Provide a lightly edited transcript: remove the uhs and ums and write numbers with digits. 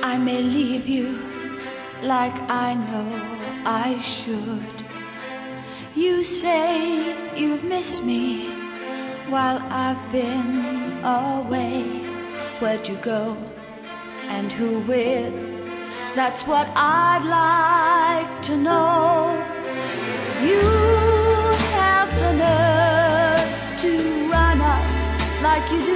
I may leave you like I know I should. You say you've missed me while I've been away. Where'd you go and who with? That's what I'd like to know. You have the nerve to run up like you do